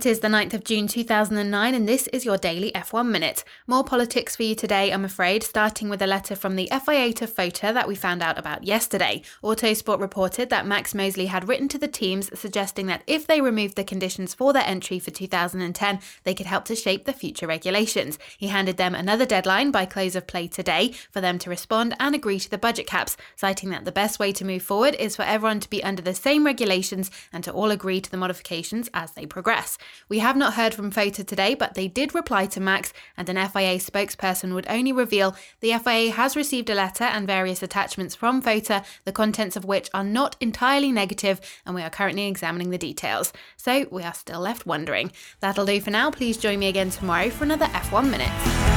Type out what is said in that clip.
is the 9th of June 2009 and this is your daily F1 Minute. More politics for you today, I'm afraid, starting with a letter from the FIA to FOTA that we found out about yesterday. Autosport reported that Max Mosley had written to the teams suggesting that if they removed the conditions for their entry for 2010, they could help to shape the future regulations. He handed them another deadline by close of play today for them to respond and agree to the budget caps, citing that the best way to move forward is for everyone to be under the same regulations and to all agree to the modifications as they progress. We have not heard from FOTA today, but they did reply to Max, and an FIA spokesperson would only reveal the FIA has received a letter and various attachments from FOTA, the contents of which are not entirely negative, and we are currently examining the details. So we are still left wondering. That'll do for now. Please join me again tomorrow for another F1 Minute.